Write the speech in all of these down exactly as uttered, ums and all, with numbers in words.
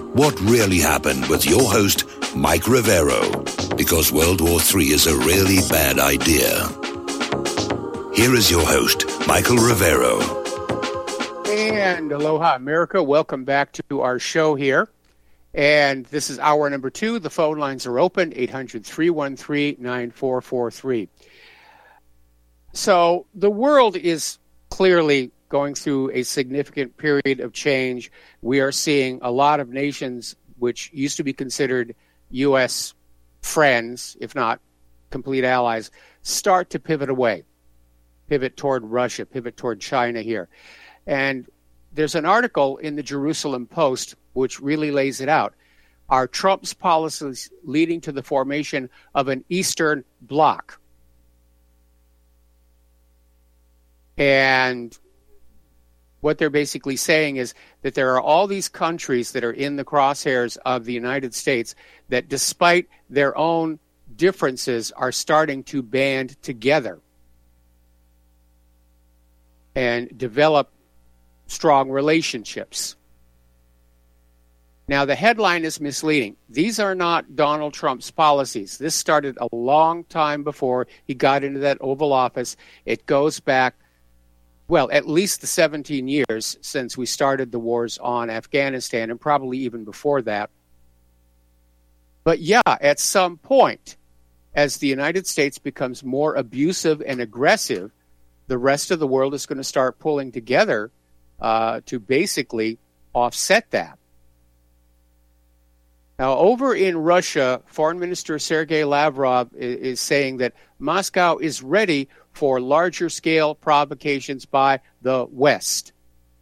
What really happened with your host, Mike Rivero, because World War Three is a really bad idea. Here is your host, Michael Rivero. And aloha, America. Welcome back to our show here. And this is hour number two. The phone lines are open, eight hundred, three one three, nine four four three. So the world is clearly going through a significant period of change. We are seeing a lot of nations which used to be considered U S friends, if not complete allies, start to pivot away, pivot toward Russia, pivot toward China here. And there's an article in the Jerusalem Post which really lays it out. Are Trump's policies leading to the formation of an Eastern Bloc? And what they're basically saying is that there are all these countries that are in the crosshairs of the United States that, despite their own differences, are starting to band together and develop strong relationships. Now, the headline is misleading. These are not Donald Trump's policies. This started a long time before he got into that Oval Office. It goes back, well, at least the seventeen years since we started the wars on Afghanistan, and probably even before that. But yeah, at some point, as the United States becomes more abusive and aggressive, the rest of the world is going to start pulling together uh, to basically offset that. Now, over in Russia, Foreign Minister Sergei Lavrov is, is saying that Moscow is ready for larger-scale provocations by the West.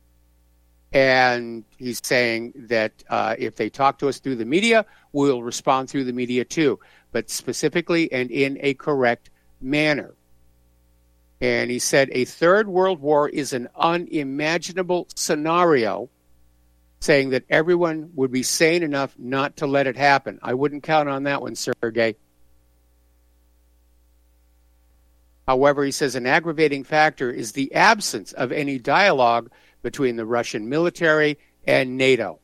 And he's saying that uh, if they talk to us through the media, we'll respond through the media too, but specifically and in a correct manner. And he said a third world war is an unimaginable scenario, saying that everyone would be sane enough not to let it happen. I wouldn't count on that one, Sergei. However, he says an aggravating factor is the absence of any dialogue between the Russian military and NATO.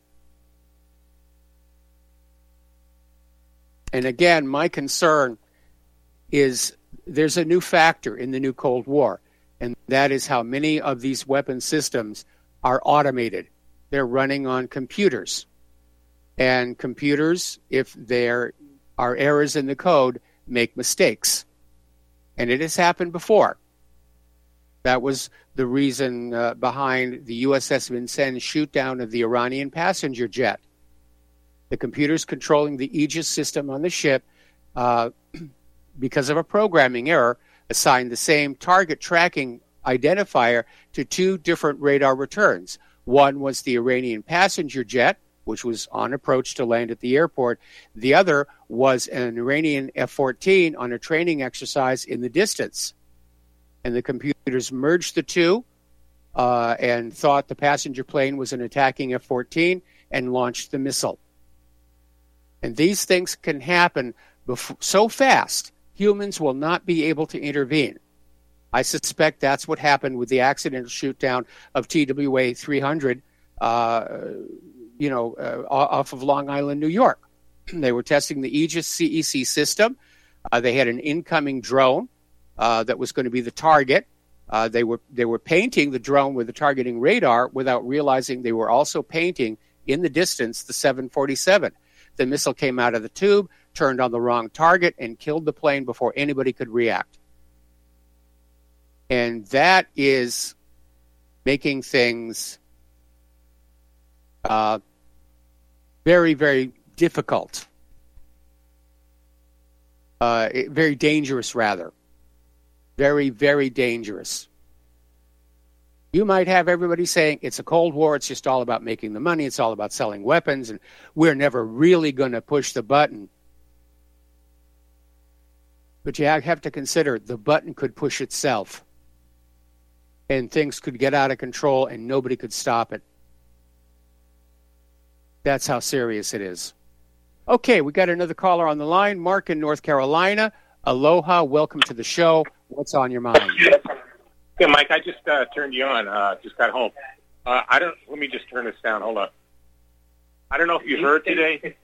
And again, my concern is there's a new factor in the new Cold War, and that is how many of these weapon systems are automated. They're running on computers. And computers, if there are errors in the code, make mistakes. And it has happened before. That was the reason uh, behind the U S S Vincennes shoot-down of the Iranian passenger jet. The computers controlling the Aegis system on the ship, uh, because of a programming error, assigned the same target tracking identifier to two different radar returns. One was the Iranian passenger jet, which was on approach to land at the airport. The other was an Iranian F fourteen on a training exercise in the distance. And the computers merged the two uh, and thought the passenger plane was an attacking F fourteen and launched the missile. And these things can happen before, so fast, humans will not be able to intervene. I suspect that's what happened with the accidental shoot-down of T W A three hundred, uh, you know, uh, off of Long Island, New York. They were testing the Aegis C E C system. Uh, they had an incoming drone uh, that was going to be the target. Uh, they were they were painting the drone with the targeting radar without realizing they were also painting in the distance the seven forty-seven. The missile came out of the tube, turned on the wrong target, and killed the plane before anybody could react. And that is making things uh, very, very difficult. Uh, very dangerous, rather. Very, very dangerous. You might have everybody saying it's a Cold War, it's just all about making the money, it's all about selling weapons, and we're never really going to push the button. But you have to consider the button could push itself. And things could get out of control and nobody could stop it. That's how serious it is. Okay, we got another caller on the line. Mark in North Carolina. Aloha, welcome to the show. What's on your mind? Yeah, Mike, I just uh, turned you on. Uh, just got home. Uh, I don't. Let me just turn this down. Hold on. I don't know if you heard today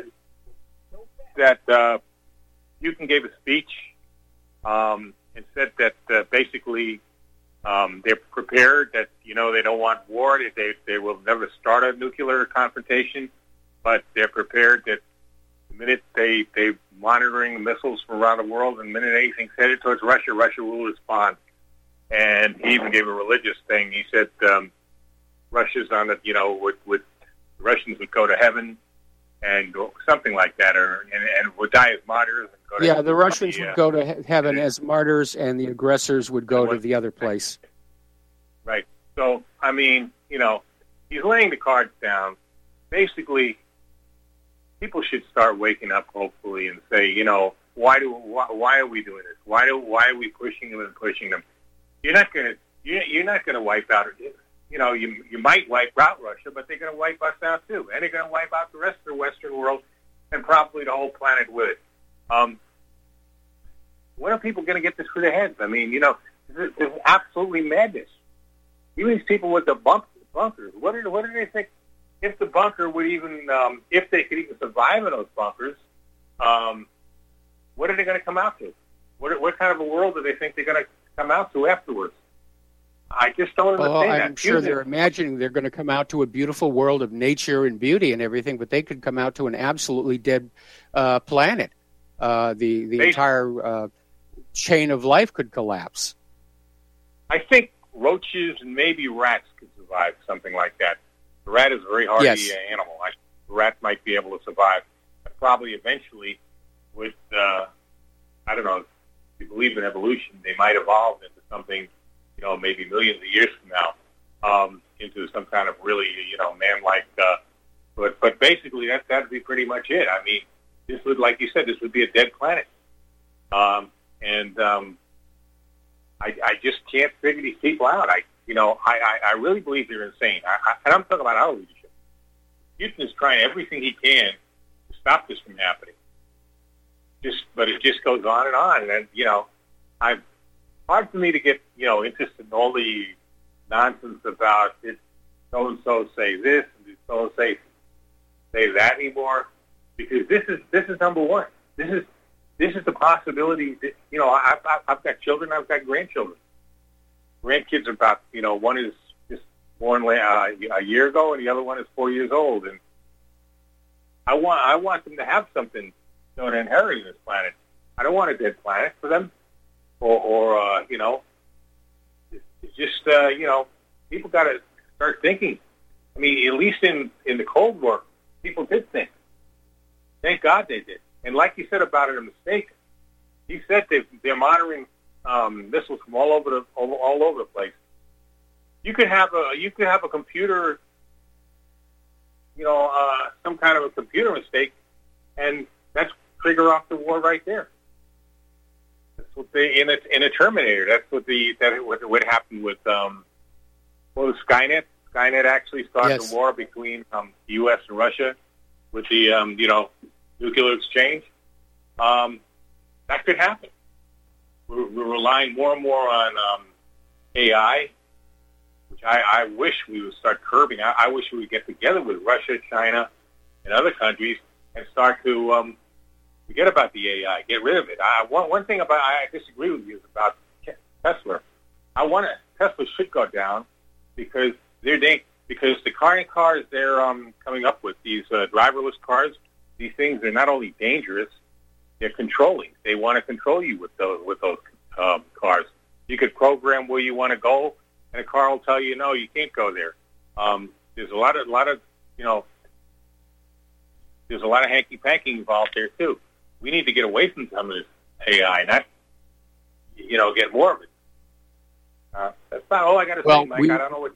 that uh, Putin gave a speech um, and said that uh, basically um, they're prepared, that, you know, they don't want war. They, they will never start a nuclear confrontation, but they're prepared that the minute they, they're monitoring missiles from around the world, and the minute anything's headed towards Russia, Russia will respond. And he even gave a religious thing. He said um, Russia's on the, you know, would, would the Russians would go to heaven and go, something like that, or and, and would die as martyrs. And go to yeah, heaven. the Russians Yeah. would go to he- heaven as martyrs, and the aggressors would go to the other place. Right. So, I mean, you know, he's laying the cards down. Basically, people should start waking up, hopefully, and say, you know, why do why, why are we doing this? Why do why are we pushing them and pushing them? You're not going to you're, you're not going to wipe out. You know, you you might wipe out Russia, but they're going to wipe us out too, and they're going to wipe out the rest of the Western world, and probably the whole planet with it. Um, when are people going to get this through their heads? I mean, you know, this is absolutely madness. Even these people with the bunk, bunkers, what do what do they think? If the bunker would even, um, if they could even survive in those bunkers, um, what are they going to come out to? What what kind of a world do they think they're going to come out to afterwards? I just don't understand Oh, I'm that. sure Putin- they're imagining they're going to come out to a beautiful world of nature and beauty and everything, but they could come out to an absolutely dead uh, planet. Uh, the the Basically. entire uh, chain of life could collapse. I think roaches and maybe rats could survive something like that. The rat is a very hardy Yes. uh, animal. I, the rat might be able to survive. But probably eventually, with uh, I don't know, if you believe in evolution, they might evolve into something, you know, maybe millions of years from now, um, into some kind of really, you know, man-like. Uh, but but basically, that that'd be pretty much it. I mean, this would, like you said, this would be a dead planet, um, and um, I, I just can't figure these people out. I, you know, I, I, I really believe they're insane. I, I, and I'm talking about our leadership. Putin is trying everything he can to stop this from happening. Just, but it just goes on and on. And you know, I hard for me to get, you know, interested in all the nonsense about it. So and so say this, and so and say say that anymore, because this is this is number one. This is this is the possibility that, you know, I, I, I've got children, I've got grandchildren. Grandkids are about, you know, one is just born uh, a year ago, and the other one is four years old, and I want I want them to have something, you know, to inherit this planet. I don't want a dead planet for them, or, or uh, you know, it's, it's just uh, you know, people got to start thinking. I mean, at least in in the Cold War, people did think. Thank God they did. And like you said about it, a mistake. He said they they're monitoring um, missiles from all over the all, all over the place. You could have a you could have a computer, you know, uh, some kind of a computer mistake, and that's trigger off the war right there. That's what they in a in a Terminator. That's what the that what would happen with um, what was Skynet. Skynet actually started Yes. a war between um, the U S and Russia with the um, you know nuclear exchange. Um, that could happen. We're, we're relying more and more on um, A I, which I, I wish we would start curbing. I, I wish we would get together with Russia, China, and other countries and start to um, forget about the A I, get rid of it. I, one, one thing about I disagree with you is about Tesla. I want to, Tesla should go down because they're da- because the car and cars they're um, coming up with, these uh, driverless cars, these things are not only dangerous, they're controlling. They want to control you with those with those um, cars. You could program where you want to go, and a car will tell you, no, you can't go there. Um, there's a lot of lot of you know, there's a lot of hanky panky involved there too. We need to get away from some of this A I, not you know, get more of it. Uh, that's not all I got to Well, say, Mike. we- I don't know what.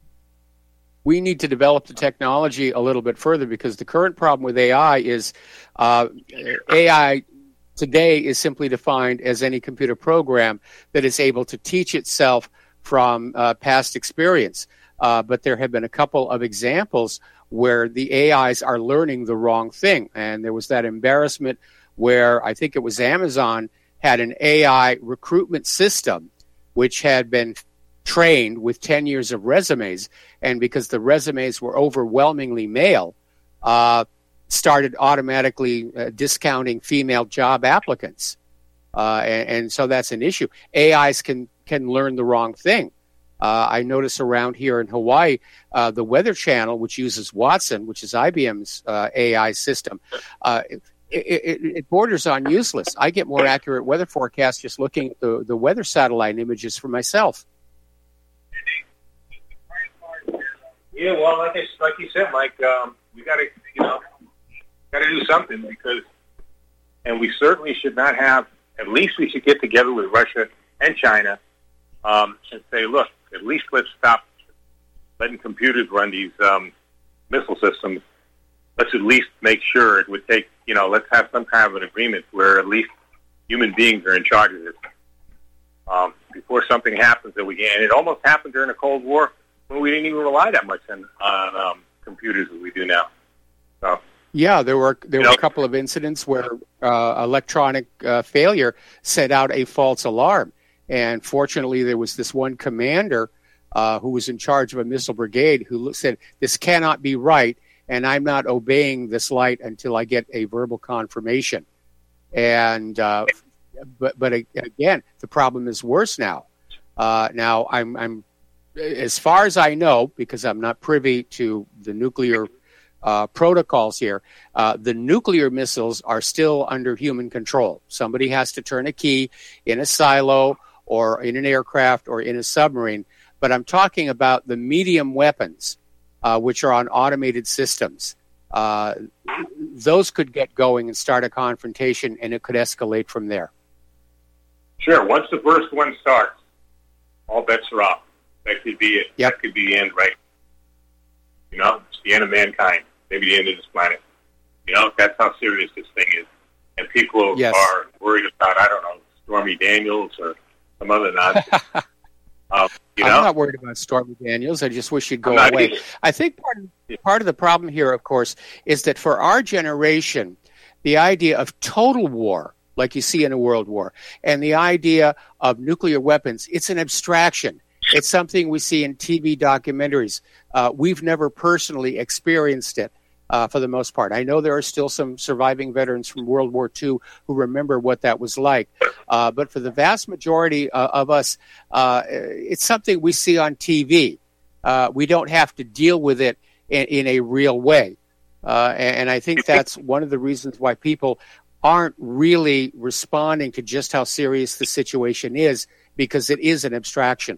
We need to develop the technology a little bit further, because the current problem with A I is uh, A I today is simply defined as any computer program that is able to teach itself from uh, past experience. Uh, but there have been a couple of examples where the A Is are learning the wrong thing. And there was that embarrassment where I think it was Amazon had an A I recruitment system which had been trained with ten years of resumes, and because the resumes were overwhelmingly male, uh, started automatically uh, discounting female job applicants. Uh, and, and so that's an issue. A Is can, can learn the wrong thing. Uh, I notice around here in Hawaii, uh, the Weather Channel, which uses Watson, which is I B M's uh, A I system, uh, it, it, it borders on useless. I get more accurate weather forecasts just looking at the, the weather satellite images for myself. Yeah, well, like, I, like you said, Mike, um, we got to, you know, got to do something because, and we certainly should not have. At least we should get together with Russia and China um, and say, look, at least let's stop letting computers run these um, missile systems. Let's at least make sure it would take, you know, let's have some kind of an agreement where at least human beings are in charge of this. Um, before something happens that we can. And it almost happened during the Cold War when we didn't even rely that much on, on um, computers as we do now. So. Yeah, there were there you were know, a couple of incidents where uh, electronic uh, failure set out a false alarm. And fortunately, there was this one commander uh, who was in charge of a missile brigade who said, this cannot be right, and I'm not obeying this light until I get a verbal confirmation. And uh, but but again, the problem is worse now. Uh, now, I'm, I'm as far as I know, because I'm not privy to the nuclear uh, protocols here, uh, the nuclear missiles are still under human control. Somebody has to turn a key in a silo or in an aircraft or in a submarine. But I'm talking about the medium weapons, uh, which are on automated systems. Uh, those could get going and start a confrontation, and it could escalate from there. Sure. Once the first one starts, all bets are off. That could be it. Yep. That could be the end, right? You know, it's the end of mankind. Maybe the end of this planet. You know, that's how serious this thing is. And people yes. are worried about, I don't know, Stormy Daniels or some other nonsense. um, you know? I'm not worried about Stormy Daniels. I just wish she'd go I'm away. either. I think part of, part of the problem here, of course, is that for our generation, the idea of total war, like you see in a world war, and the idea of nuclear weapons, it's an abstraction. It's something we see in T V documentaries. Uh, we've never personally experienced it uh, for the most part. I know there are still some surviving veterans from World War Two who remember what that was like. Uh, but for the vast majority uh, of us, uh, it's something we see on T V. Uh, we don't have to deal with it in, in a real way. Uh, and, and I think that's one of the reasons why people aren't really responding to just how serious the situation is, because it is an abstraction.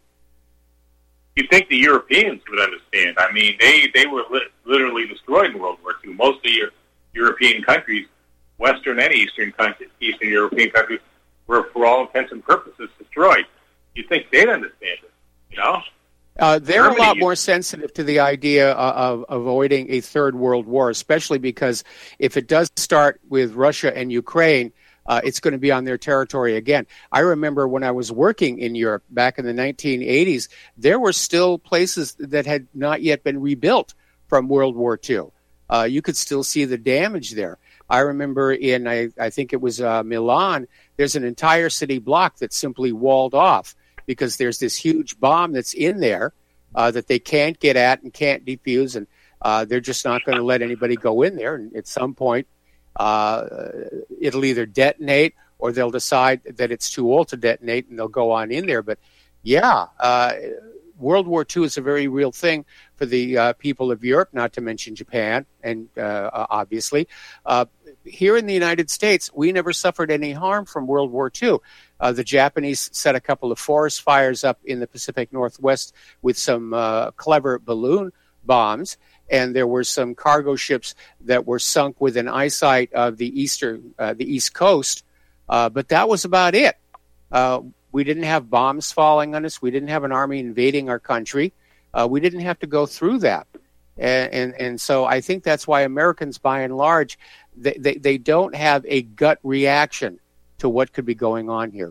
You'd think the Europeans would understand. I mean, they, they were li- literally destroyed in World War Two. Most of the Euro- European countries, Western and Eastern countries, Eastern European countries, were, for all intents and purposes, destroyed. You'd think they'd understand it, you know? Uh, they're Germany, a lot more sensitive to the idea of, of avoiding a third world war, especially because if it does start with Russia and Ukraine, uh, it's going to be on their territory again. I remember when I was working in Europe back in the nineteen eighties, there were still places that had not yet been rebuilt from World War Two. Uh, you could still see the damage there. I remember in, I, I think it was uh, Milan, there's an entire city block that's simply walled off because there's this huge bomb that's in there uh, that they can't get at and can't defuse, and uh, they're just not going to let anybody go in there. And at some point, uh, it'll either detonate or they'll decide that it's too old to detonate and they'll go on in there. But yeah, uh, World War Two is a very real thing for the uh, people of Europe, not to mention Japan, and uh, obviously. Uh, here in the United States, we never suffered any harm from World War Two. Uh, the Japanese set a couple of forest fires up in the Pacific Northwest with some uh, clever balloon bombs, and there were some cargo ships that were sunk within eyesight of the eastern, uh, the East Coast, uh, but that was about it. Uh, we didn't have bombs falling on us. We didn't have an army invading our country. Uh, we didn't have to go through that. And, and and so I think that's why Americans, by and large, they, they, they don't have a gut reaction to what could be going on here.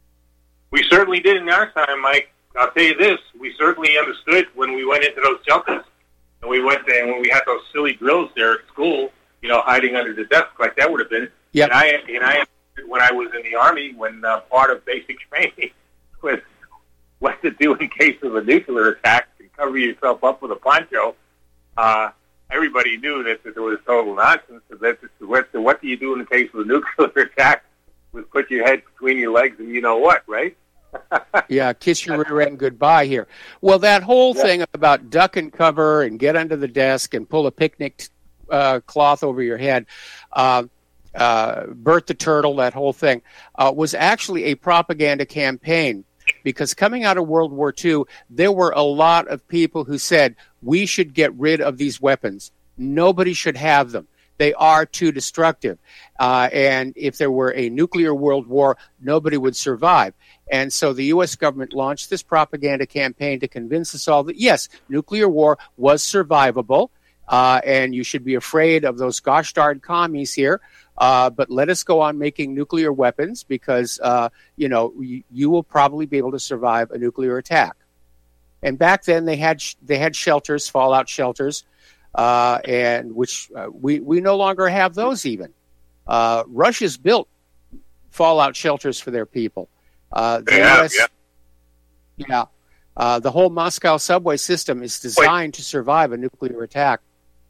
We certainly did in our time, Mike. I'll tell you this, we certainly understood when we went into those shelters, and we went there, and when we had those silly drills there at school, you know, hiding under the desk like that would have been. Yep. And I, and I, when I was in the Army, when uh, part of basic training was what to do in case of a nuclear attack and cover yourself up with a poncho, uh, I everybody knew that, that there was total nonsense. So that, what, so what do you do in the case of a nuclear attack? Was put your head between your legs and you know what, right? Yeah, kiss your rear end goodbye here. Well, that whole yeah. thing about duck and cover and get under the desk and pull a picnic uh, cloth over your head, uh, uh, Bert the Turtle, that whole thing, uh, was actually a propaganda campaign. Because coming out of World War Two, there were a lot of people who said, we should get rid of these weapons. Nobody should have them. They are too destructive. Uh, and if there were a nuclear world war, nobody would survive. And so the U S government launched this propaganda campaign to convince us all that, yes, nuclear war was survivable, uh, and you should be afraid of those gosh darn commies here. Uh, but let us go on making nuclear weapons because, uh, you know, you, you will probably be able to survive a nuclear attack. And back then they had sh- they had shelters, fallout shelters, uh, and which uh, we we no longer have those even. Uh, Russia's built fallout shelters for their people. Uh, the they have, U S, yeah. yeah. Uh, the whole Moscow subway system is designed Wait. to survive a nuclear attack.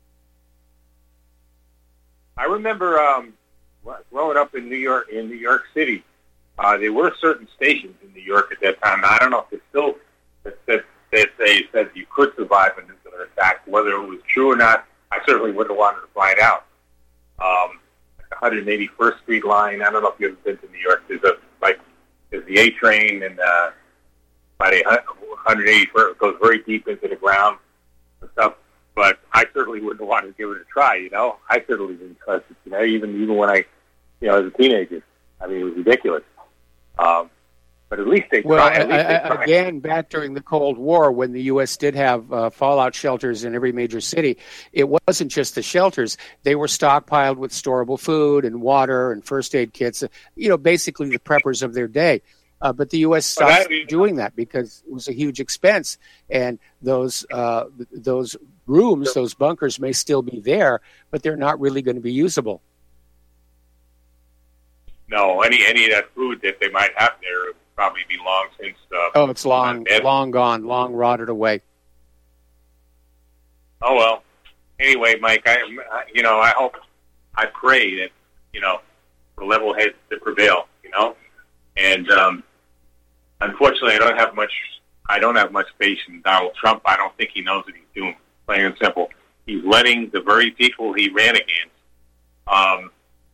I remember um, growing up in New York, in New York City. Uh, there were certain stations in New York at that time. I don't know if it's still that, that, that they said you could survive a nuclear attack. Whether it was true or not, I certainly wouldn't have wanted to find out. Um, one eighty-first Street line. I don't know if you've ever been to New York. There's a like there's the A train, and uh, by the one eighty-first, it goes very deep into the ground and stuff. But I certainly wouldn't have wanted to give it a try. You know, I certainly didn't trust it. You know, even even when I, you know, as a teenager, I mean, it was ridiculous. Um, but at least they well, tried. At I, least they I, tried. again, back during the Cold War, when the U S did have uh, fallout shelters in every major city, it wasn't just the shelters. They were stockpiled with storable food and water and first aid kits, you know, basically the preppers of their day. Uh, but the U S stopped well, that, doing that because it was a huge expense. And those uh, those rooms, those bunkers may still be there, but they're not really going to be usable. No, any any of that food that they might have there would probably be long since. Uh, oh, it's long, long gone, long rotted away. Oh well. Anyway, Mike, I you know I hope, I pray that you know the level heads to prevail. You know, and um, unfortunately, I don't have much. I don't have much faith in Donald Trump. I don't think he knows what he's doing. Plain and simple, he's letting the very people he ran against um,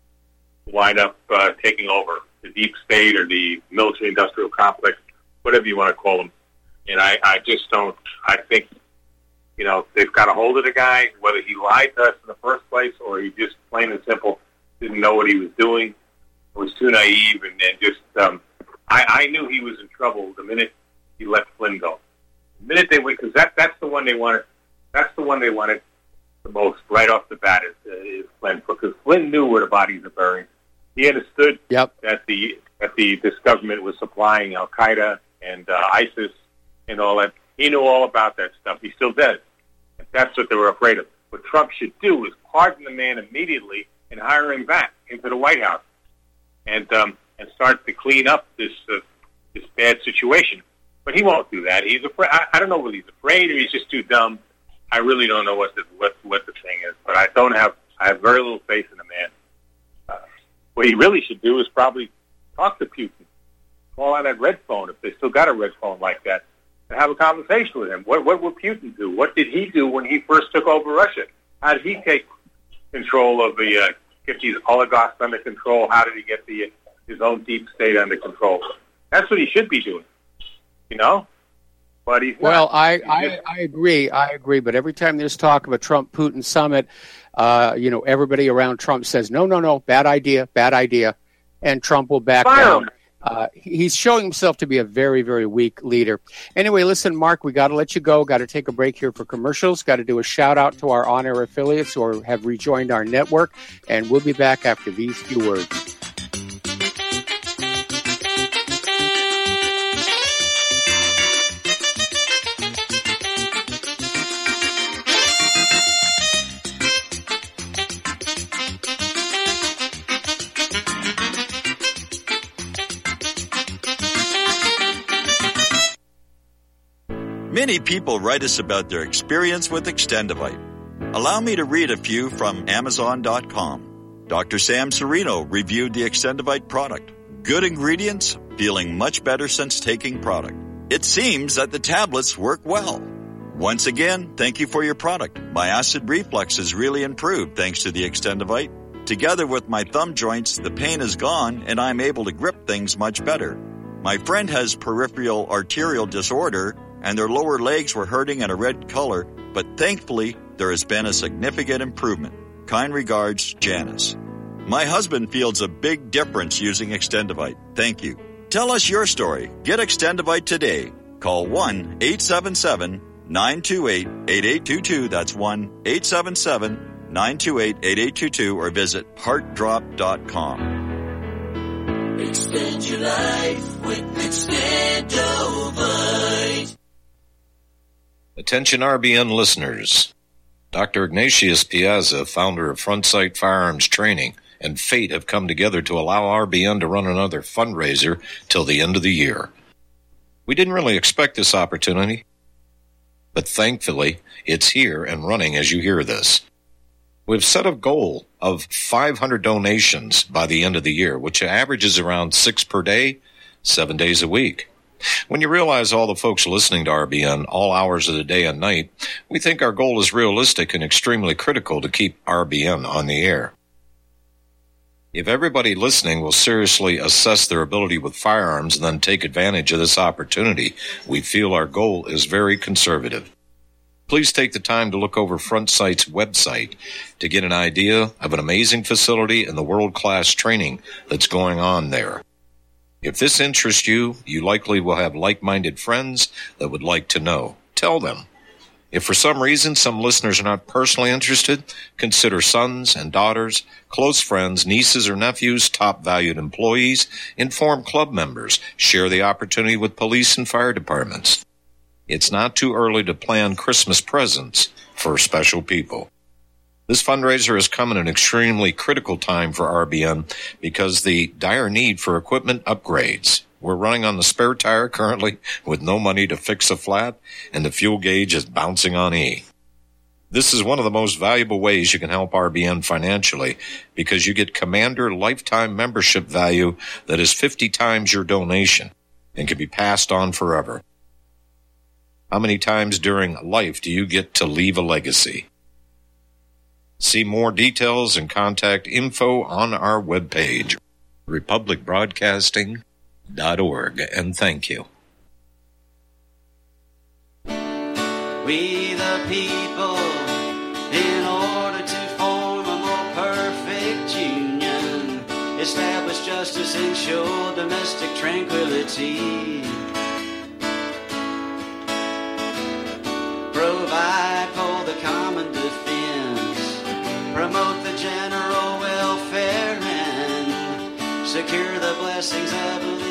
wind up uh, taking over the deep state or the military-industrial complex, whatever you want to call them. And I, I just don't. I think, you know, they've got a hold of the guy, whether he lied to us in the first place or he just plain and simple didn't know what he was doing, was too naive, and, and just. Um, I, I knew he was in trouble the minute he let Flynn go. The minute they went, because that that's the one they wanted. That's the one they wanted the most right off the bat is, uh, is Flynn, because Flynn knew where the bodies are buried. He understood yep. that the that the this government was supplying Al Qaeda and uh, ISIS and all that. He knew all about that stuff. He still does. And that's what they were afraid of. What Trump should do is pardon the man immediately and hire him back into the White House, and um, and start to clean up this uh, this bad situation. But he won't do that. He's afraid. I, I don't know whether he's afraid or he's just too dumb. I really don't know what the what what the thing is. But I don't have. I have very little faith in the man. Uh, what he really should do is probably talk to Putin, call on that red phone if they still got a red phone like that, and have a conversation with him. What what would Putin do? What did he do when he first took over Russia? How did he take control of the uh, get these oligarchs under control? How did he get the his own deep state under control? That's what he should be doing, you know? But he's well, not. I, He's I, just, I agree. I agree. But every time there's talk of a Trump-Putin summit, uh, you know, everybody around Trump says, no, no, no, bad idea, bad idea. And Trump will back Fire down. him. Uh, he's showing himself to be a very, very weak leader. Anyway, listen, Mark, we got to let you go. Got to take a break here for commercials. Got to do a shout out to our on-air affiliates who have rejoined our network. And we'll be back after these few words. Many people write us about their experience with Extendivite. Allow me to read a few from Amazon dot com. Doctor Sam Serino reviewed the Extendivite product. Good ingredients, feeling much better since taking product. It seems that the tablets work well. Once again, thank you for your product. My acid reflux has really improved thanks to the Extendivite. Together with my thumb joints, the pain is gone and I'm able to grip things much better. My friend has peripheral arterial disorder and their lower legs were hurting in a red color, but thankfully there has been a significant improvement. Kind regards, Janice. My husband feels a big difference using Extendivite. Thank you. Tell us your story. Get Extendivite today. Call one eight seven seven, nine two eight, eight eight two two. That's one eight seven seven, nine two eight, eight eight two two or visit heart drop dot com. Extend your life with Extendivite. Attention R B N listeners. Doctor Ignatius Piazza, founder of Front Sight Firearms Training, and Fate have come together to allow R B N to run another fundraiser till the end of the year. We didn't really expect this opportunity, but thankfully it's here and running as you hear this. We've set a goal of five hundred donations by the end of the year, which averages around six per day, seven days a week. When you realize all the folks listening to R B N all hours of the day and night, we think our goal is realistic and extremely critical to keep R B N on the air. If everybody listening will seriously assess their ability with firearms and then take advantage of this opportunity, we feel our goal is very conservative. Please take the time to look over Front Sight's website to get an idea of an amazing facility and the world-class training that's going on there. If this interests you, you likely will have like-minded friends that would like to know. Tell them. If for some reason some listeners are not personally interested, consider sons and daughters, close friends, nieces or nephews, top valued employees, inform club members, share the opportunity with police and fire departments. It's not too early to plan Christmas presents for special people. This fundraiser has come at an extremely critical time for R B N because the dire need for equipment upgrades. We're running on the spare tire currently with no money to fix a flat, and the fuel gauge is bouncing on E. This is one of the most valuable ways you can help R B N financially because you get Commander lifetime membership value that is fifty times your donation and can be passed on forever. How many times during life do you get to leave a legacy? See more details and contact info on our webpage, republic broadcasting dot org, and thank you. We the people, in order to form a more perfect union, establish justice, ensure domestic tranquility, provide for the common defense, promote the general welfare, and secure the blessings of liberty.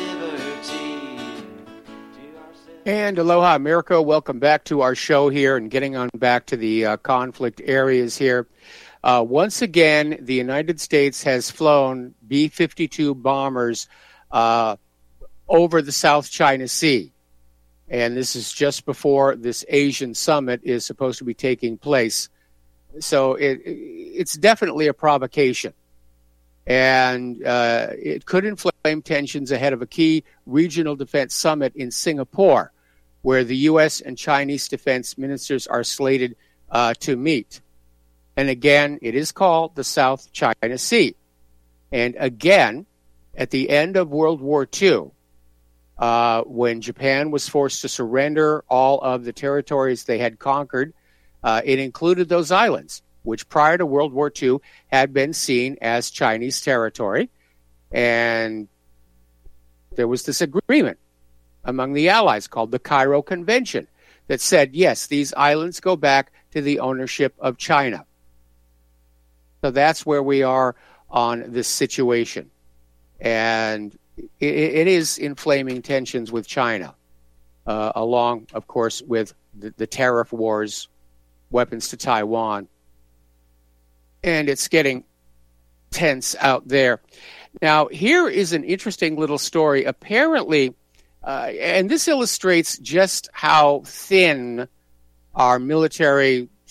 And aloha, America. Welcome back to our show here and getting on back to the uh, conflict areas here. Uh, once again, the United States has flown B fifty-two bombers uh, over the South China Sea. And this is just before this Asian summit is supposed to be taking place. So it, it's definitely a provocation. And uh, it could inflame tensions ahead of a key regional defense summit in Singapore, where the U S and Chinese defense ministers are slated uh, to meet. And again, it is called the South China Sea. And again, at the end of World War Two, uh, when Japan was forced to surrender all of the territories they had conquered, uh, it included those islands, which prior to World War Two had been seen as Chinese territory. And there was this agreement among the Allies called the Cairo Convention that said, yes, these islands go back to the ownership of China. So that's where we are on this situation. And it, it is inflaming tensions with China, uh, along, of course, with the, the tariff wars, weapons to Taiwan. And it's getting tense out there. Now, here is an interesting little story. Apparently, uh, and this illustrates just how thin our military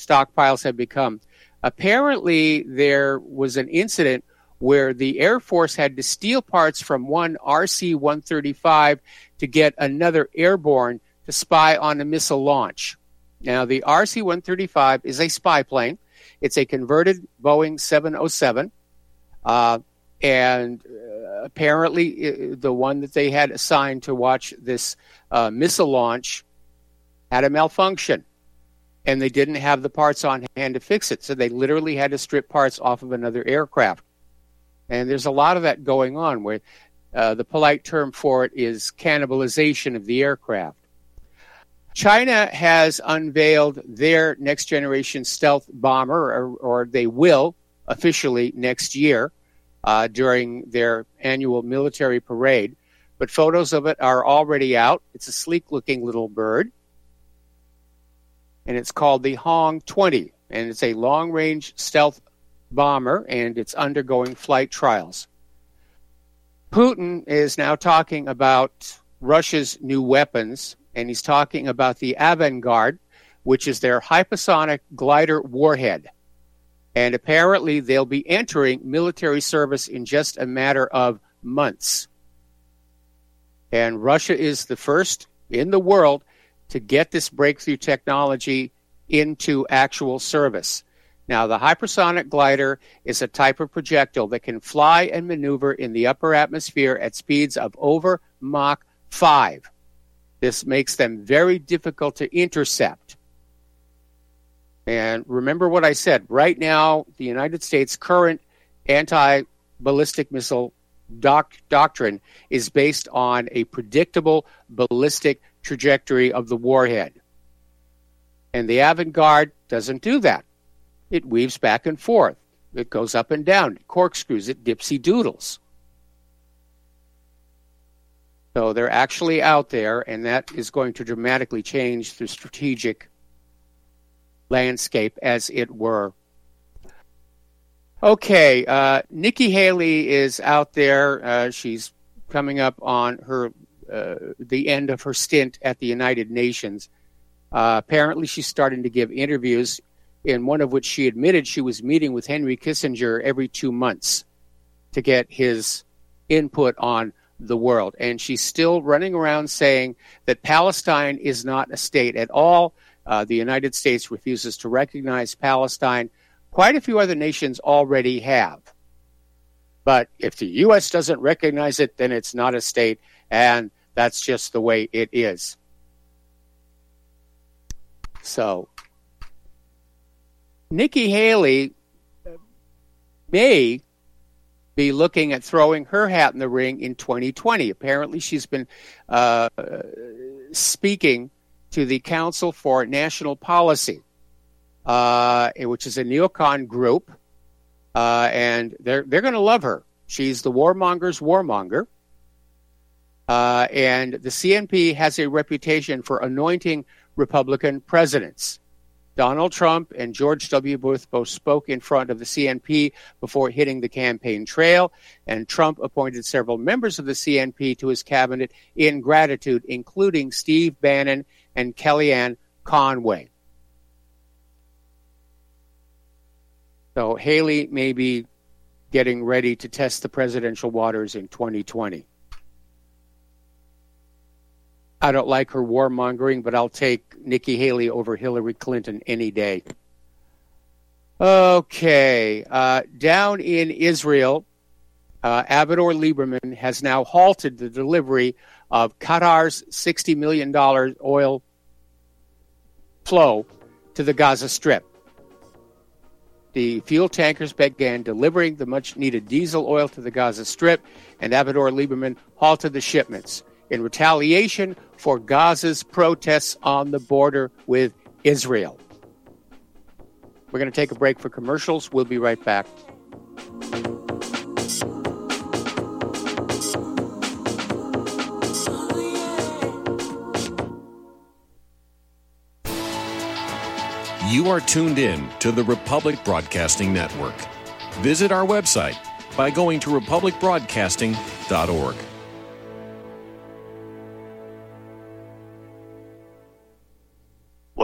stockpiles have become. Apparently, there was an incident where the Air Force had to steal parts from one R C one thirty-five to get another airborne to spy on a missile launch. Now, the R C one thirty-five is a spy plane. It's a converted Boeing seven oh seven. Uh, and uh, apparently, uh, the one that they had assigned to watch this uh, missile launch had a malfunction. And they didn't have the parts on hand to fix it. So they literally had to strip parts off of another aircraft. And there's a lot of that going on where uh, the polite term for it is cannibalization of the aircraft. China has unveiled their next generation stealth bomber, or, or they will officially next year uh, during their annual military parade. But photos of it are already out. It's a sleek looking little bird. And it's called the Hong twenty. And it's a long range stealth bomber, and it's undergoing flight trials. Putin is now talking about Russia's new weapons, and he's talking about the Avangard, which is their hypersonic glider warhead. And apparently they'll be entering military service in just a matter of months. And Russia is the first in the world to get this breakthrough technology into actual service. Now, the hypersonic glider is a type of projectile that can fly and maneuver in the upper atmosphere at speeds of over Mach five. This makes them very difficult to intercept. And remember what I said. Right now, the United States' current anti-ballistic missile doc- doctrine is based on a predictable ballistic trajectory of the warhead. And the Avangard doesn't do that. It weaves back and forth. It goes up and down. It corkscrews. It dipsy doodles. So they're actually out there, and that is going to dramatically change the strategic landscape, as it were. Okay, uh, Nikki Haley is out there. Uh, she's coming up on her uh, the end of her stint at the United Nations. Uh, apparently, she's starting to give interviews, in one of which she admitted she was meeting with Henry Kissinger every two months to get his input on the world. And she's still running around saying that Palestine is not a state at all. Uh, the United States refuses to recognize Palestine. Quite a few other nations already have. But if the U S doesn't recognize it, then it's not a state, and that's just the way it is. So Nikki Haley may be looking at throwing her hat in the ring in twenty twenty. Apparently, she's been uh, speaking to the Council for National Policy, uh, which is a neocon group, uh, and they're they're going to love her. She's the warmonger's warmonger, uh, and the C N P has a reputation for anointing Republican presidents. Donald Trump and George W. Bush both spoke in front of the C N P before hitting the campaign trail, and Trump appointed several members of the C N P to his cabinet in gratitude, including Steve Bannon and Kellyanne Conway. So Haley may be getting ready to test the presidential waters in twenty twenty. I don't like her warmongering, but I'll take Nikki Haley over Hillary Clinton any day. Okay. Uh, down in Israel, uh, Avigdor Lieberman has now halted the delivery of Qatar's sixty million dollars oil flow to the Gaza Strip. The fuel tankers began delivering the much-needed diesel oil to the Gaza Strip, and Avigdor Lieberman halted the shipments in retaliation for Gaza's protests on the border with Israel. We're going to take a break for commercials. We'll be right back. You are tuned in to the Republic Broadcasting Network. Visit our website by going to republic broadcasting dot org. Ladies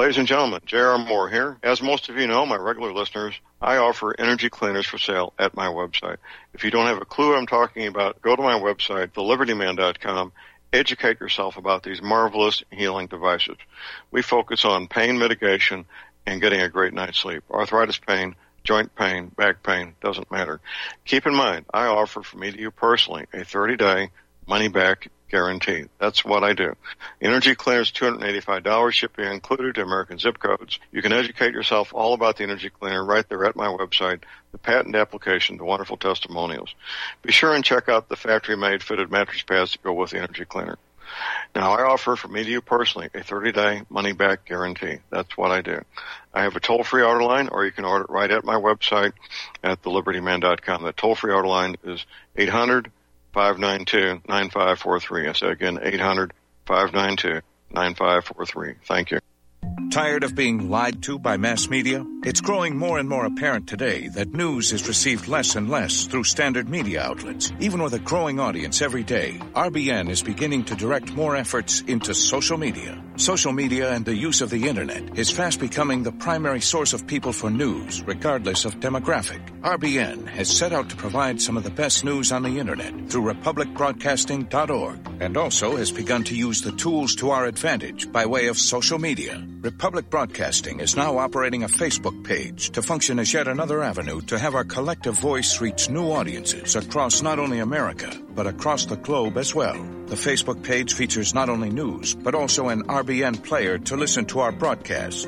Ladies and gentlemen, J R. Moore here. As most of you know, my regular listeners, I offer energy cleaners for sale at my website. If you don't have a clue what I'm talking about, go to my website, the liberty man dot com. Educate yourself about these marvelous healing devices. We focus on pain mitigation and getting a great night's sleep. Arthritis pain, joint pain, back pain, doesn't matter. Keep in mind, I offer for me to you personally a thirty-day money-back guarantee. That's what I do. Energy cleaners, two hundred eighty-five dollars, shipping included to American zip codes. You can educate yourself all about the energy cleaner right there at my website, the patent application, the wonderful testimonials. Be sure and check out the factory-made fitted mattress pads that go with the energy cleaner. Now, I offer for me to you personally a thirty-day money-back guarantee. That's what I do. I have a toll-free order line, or you can order it right at my website at the liberty man dot com. That toll-free order line is eight hundred, five nine two, nine five four three. I say again, eight hundred, five nine two, nine five four three. Thank you. Tired of being lied to by mass media? It's growing more and more apparent today that news is received less and less through standard media outlets. Even with a growing audience every day, R B N is beginning to direct more efforts into social media. Social media and the use of the internet is fast becoming the primary source of people for news, regardless of demographic. R B N has set out to provide some of the best news on the internet through republic broadcasting dot org, and also has begun to use the tools to our advantage by way of social media. Republic Broadcasting is now operating a Facebook page to function as yet another avenue to have our collective voice reach new audiences across not only America, but across the globe as well. The Facebook page features not only news, but also an R B N player to listen to our broadcast.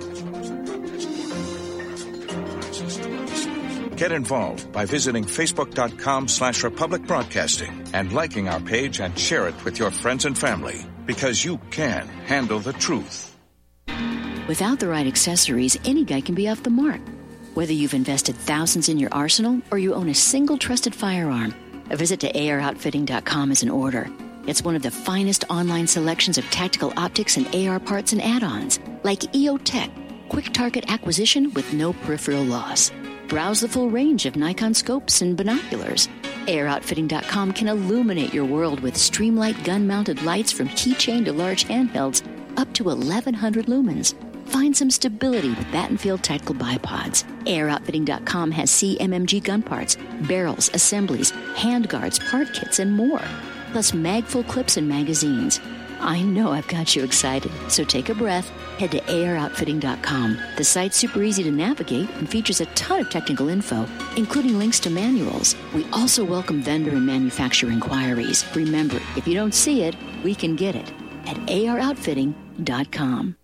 Get involved by visiting facebook.com slash Republic Broadcasting and liking our page and share it with your friends and family, because you can handle the truth. Without the right accessories, any guy can be off the mark. Whether you've invested thousands in your arsenal or you own a single trusted firearm, a visit to A R outfitting dot com is in order. It's one of the finest online selections of tactical optics and A R parts and add-ons, like E O Tech, quick target acquisition with no peripheral loss. Browse the full range of Nikon scopes and binoculars. A R outfitting dot com can illuminate your world with Streamlight gun-mounted lights from keychain to large handhelds up to eleven hundred lumens. Find some stability with Battenfield Tactical Bipods. A R outfitting dot com has C M M G gun parts, barrels, assemblies, handguards, part kits, and more. Plus mag-full clips and magazines. I know I've got you excited, so take a breath. Head to A R outfitting dot com. The site's super easy to navigate and features a ton of technical info, including links to manuals. We also welcome vendor and manufacturer inquiries. Remember, if you don't see it, we can get it at A R outfitting dot com.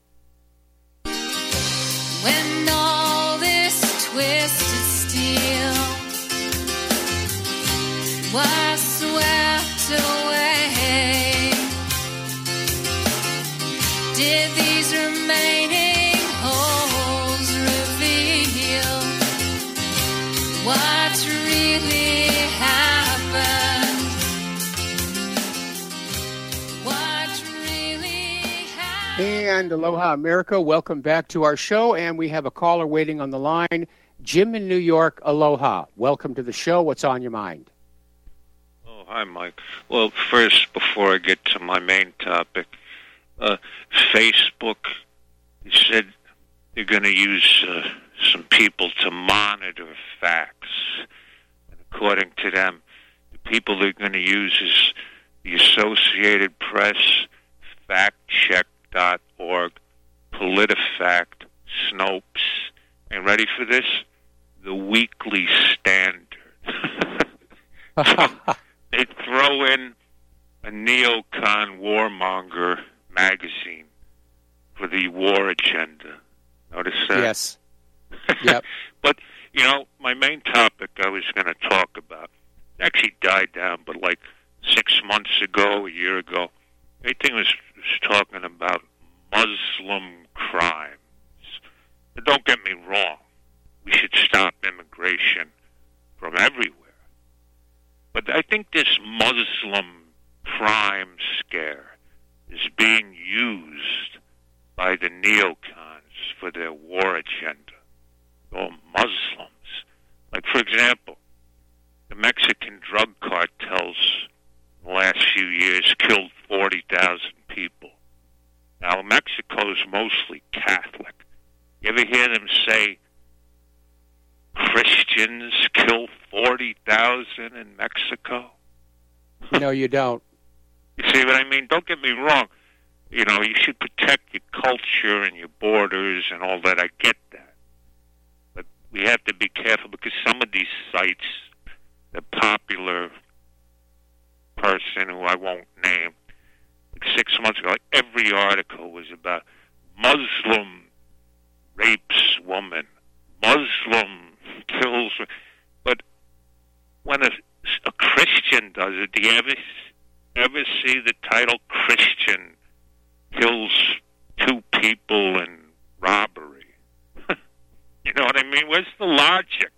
When all this twisted steel was swept away, did these remaining holes reveal what really happened? What really happened? And aloha, America. Welcome back to our show. And we have a caller waiting on the line. Jim in New York, aloha. Welcome to the show. What's on your mind? Oh, hi, Mike. Well, first, before I get to my main topic, uh, Facebook, they said they're going to use uh, some people to monitor facts. And according to them, the people they're going to use is the Associated Press, fact check dot org, PolitiFact, Snopes, and ready for this? The Weekly Standard. They throw in a neocon warmonger magazine for the war agenda. Notice that? Yes. Yep. But, you know, my main topic I was going to talk about actually died down, but like six months ago, a year ago, everything was, was talking about Muslim crimes. But don't get me wrong. We should stop immigration from everywhere. But I think this Muslim crime scare is being used by the neocons for their war agenda. All Muslims. Like, for example, the Mexican drug cartels in the last few years killed forty thousand people. Now, Mexico is mostly Catholic, Christians kill forty thousand in Mexico? No, you don't. You see what I mean? Don't get me wrong. You know, you should protect your culture and your borders and all that. I get that. But we have to be careful because some of these sites, the popular person who I won't name, like six months ago, every article was about Muslim rapes woman, Muslim kills. But when a, a Christian does it, do you ever, ever see the title Christian kills two people in robbery? You know what I mean? Where's the logic?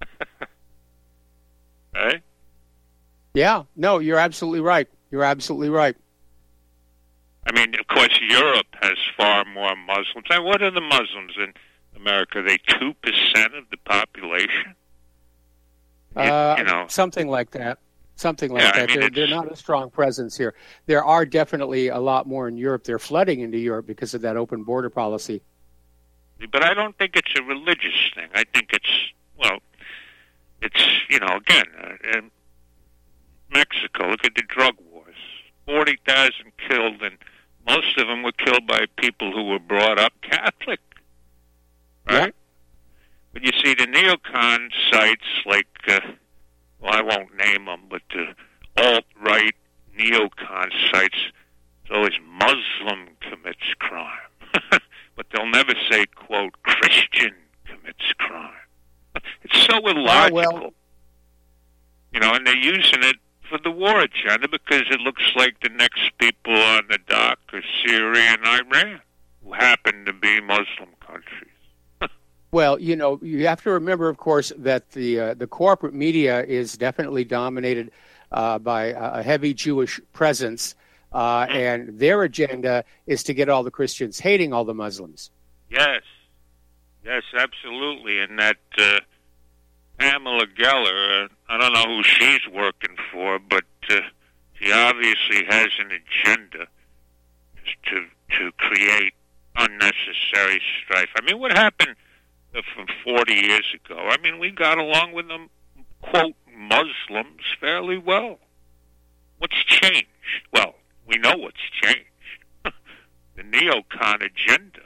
Hey? Yeah, no, you're absolutely right. You're absolutely right. I mean, of course, Europe has far more Muslims. And what are the Muslims in America? Are they two percent of the population? You, Uh, you know, something like that. Something like Yeah, I that. mean, they're, it's- they're not a strong presence here. There are definitely a lot more in Europe. They're flooding into Europe because of that open border policy. but I don't think it's a religious thing. I think it's, well, it's, you know, again, uh, in Mexico, look at the drug wars. forty thousand killed, and most of them were killed by people who were brought up Catholic. Right? But you see the neocon sites like, uh, well, I won't name them, but the alt-right neocon sites, it's always Muslim commits crime. But they'll never say, quote, Christian commits crime. It's so illogical. Oh, well. You know, and they're using it for the war agenda because it looks like the next people on the dock are Syria and Iran, who happen to be Muslim countries. Well, you know, you have to remember, of course, that the uh, the corporate media is definitely dominated uh, by a heavy Jewish presence, uh, and their agenda is to get all the Christians hating all the Muslims. Yes. Yes, absolutely. And that uh, Pamela Geller, uh, I don't know who she's working for, but uh, she obviously has an agenda to to create unnecessary strife. I mean, what happened from forty years ago? I mean, we got along with them, quote, Muslims fairly well. What's changed? Well, we know what's changed. The neocon agenda.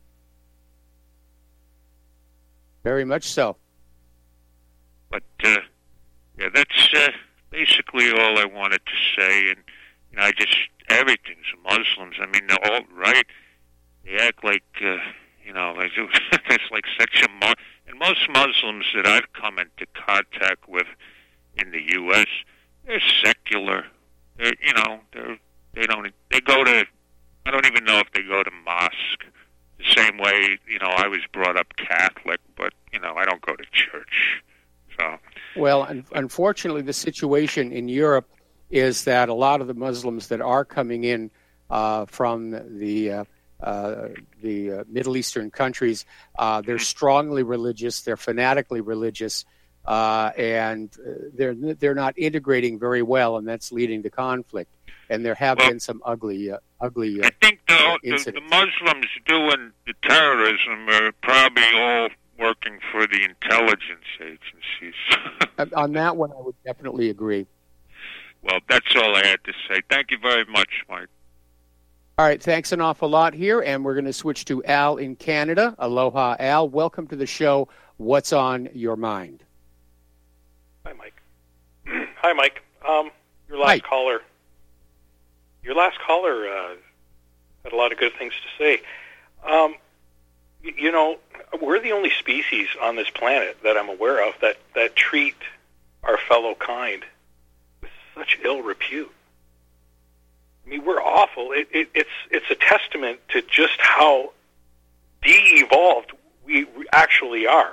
Very much so. But, uh, yeah, that's uh, basically all I wanted to say. And, you know, I just, everything's Muslims. I mean, they're alt-right. They act like, uh, you know, like it's like such a... Mar- and most Muslims that I've come into contact with in the U S, they're secular. They're, you know, they're, they don't, they go to, I don't even know if they go to mosque. The same way, you know, I was brought up Catholic, but, you know, I don't go to church. So, Well, un- unfortunately, the situation in Europe is that a lot of the Muslims that are coming in uh, from the uh, uh, the uh, Middle Eastern countries, uh, they're strongly religious, they're fanatically religious, uh, and uh, they're they're not integrating very well, and that's leading to conflict. And there have Well, been some ugly, uh, ugly. Uh, I think the, uh, the, the incidents. Muslims doing the terrorism are probably all working for the intelligence agencies. On that one, I would definitely agree. Well, that's all I had to say. Thank you very much, Mike. All right, thanks an awful lot here, and we're going to switch to Al in Canada. Aloha, Al. Welcome to the show. What's on your mind? Hi, Mike. Hi, Mike. Um, your last Hi. caller. Your last caller uh, had a lot of good things to say. Um, y- you know, we're the only species on this planet that I'm aware of that, that treat our fellow kind with such ill repute. I mean, we're awful. It, it, it's it's a testament to just how de-evolved we, we actually are.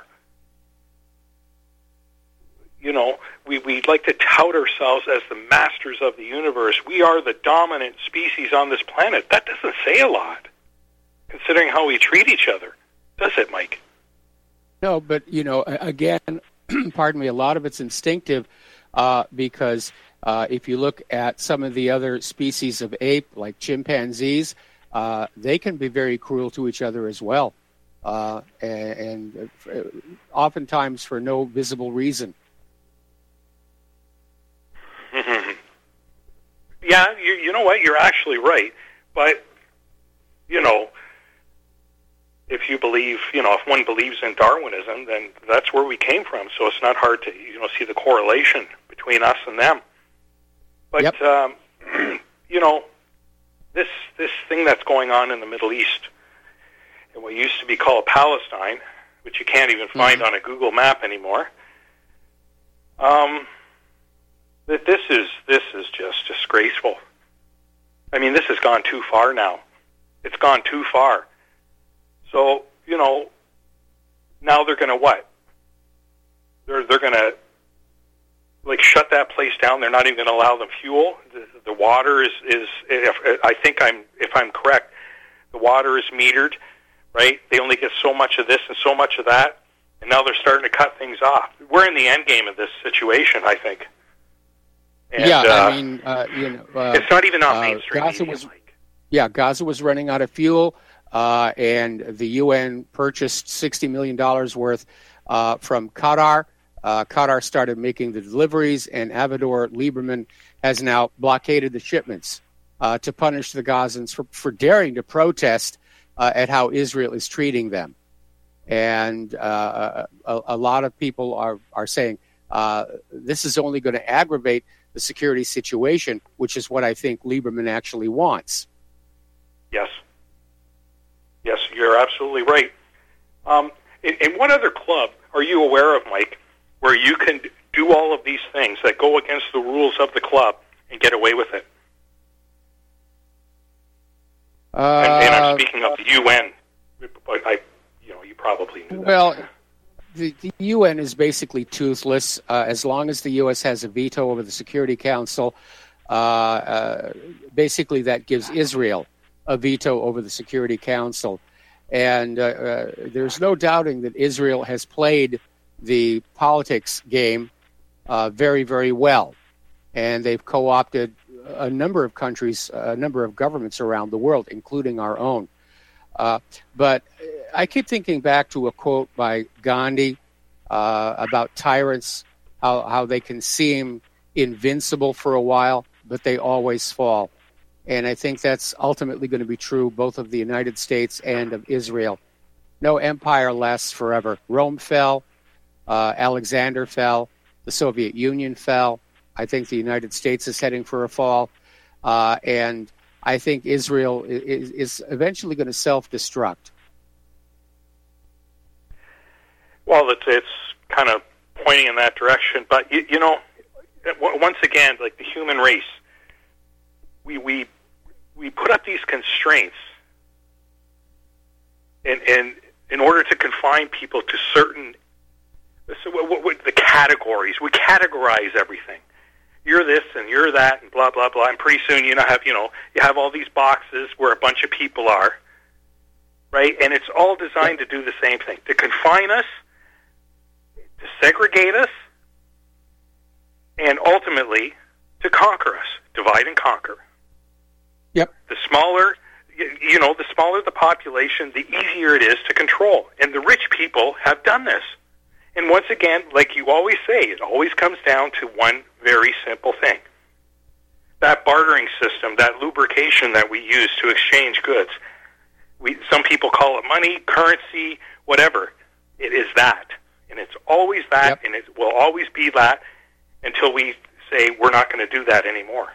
You know, we, we like to tout ourselves as the masters of the universe. We are the dominant species on this planet. That doesn't say a lot, considering how we treat each other. Does it, Mike? No, but, you know, a- again, pardon me, a lot of it's instinctive uh, because uh, if you look at some of the other species of ape, like chimpanzees, uh, they can be very cruel to each other as well. uh, and, and uh, oftentimes for no visible reason. Mm-hmm. Yeah, you, you know what? You're actually right. But, you know, if you believe, you know, if one believes in Darwinism, then that's where we came from. So it's not hard to, you know, see the correlation between us and them. But, yep. um, you know, this this thing that's going on in the Middle East, and what used to be called Palestine, which you can't even find mm-hmm. on a Google map anymore, um, that this is this is just disgraceful. I mean, this has gone too far now. It's gone too far. So, you know, now they're going to what? They're they're going to like shut that place down. They're not even going to allow them fuel. The, the water is is if, I think I'm if I'm correct, the water is metered, right? They only get so much of this and so much of that, and now they're starting to cut things off. We're in the end game of this situation, I think. And, yeah, uh, I mean, uh, you know, uh, it's not even on uh, mainstream Gaza media, was, Mike. Yeah, Gaza was running out of fuel, uh, and the U N purchased sixty million dollars worth uh, from Qatar. Uh, Qatar started making the deliveries, and Avigdor Lieberman has now blockaded the shipments uh, to punish the Gazans for, for daring to protest uh, at how Israel is treating them. And uh, a, a lot of people are, are saying uh, this is only going to aggravate the security situation, which is what I think Lieberman actually wants. Yes. Yes, you're absolutely right. Um, and, and what other club are you aware of, Mike, where you can do all of these things that go against the rules of the club and get away with it? Uh, and, and I'm speaking of the U N, but I, you know, you probably knew that. Well, the, the U N is basically toothless. Uh, as long as the U S has a veto over the Security Council, uh, uh, basically that gives Israel a veto over the Security Council. And uh, uh, there's no doubting that Israel has played the politics game uh, very, very well. And they've co-opted a number of countries, a number of governments around the world, including our own. Uh, but I keep thinking back to a quote by Gandhi uh, about tyrants, how, how they can seem invincible for a while, but they always fall. And I think that's ultimately going to be true both of the United States and of Israel. No empire lasts forever. Rome fell. Uh, Alexander fell. The Soviet Union fell. I think the United States is heading for a fall. Uh, and I think Israel is, is eventually going to self-destruct. Well, it's, it's kind of pointing in that direction. But, you, you know, once again, like the human race, we we, we put up these constraints and, and in order to confine people to certain So what, what, what, the categories. We categorize everything. You're this and you're that and blah, blah, blah. And pretty soon you know, have, you know, you have all these boxes where a bunch of people are, right? And it's all designed to do the same thing, to confine us, to segregate us, and ultimately to conquer us, divide and conquer. Yep. The smaller, you know, the smaller the population, the easier it is to control. And the rich people have done this. And once again, like you always say, it always comes down to one very simple thing. That bartering system, that lubrication that we use to exchange goods. We, some people call it money, currency, whatever. It is that. And it's always that, yep. And it will always be that until we say we're not going to do that anymore.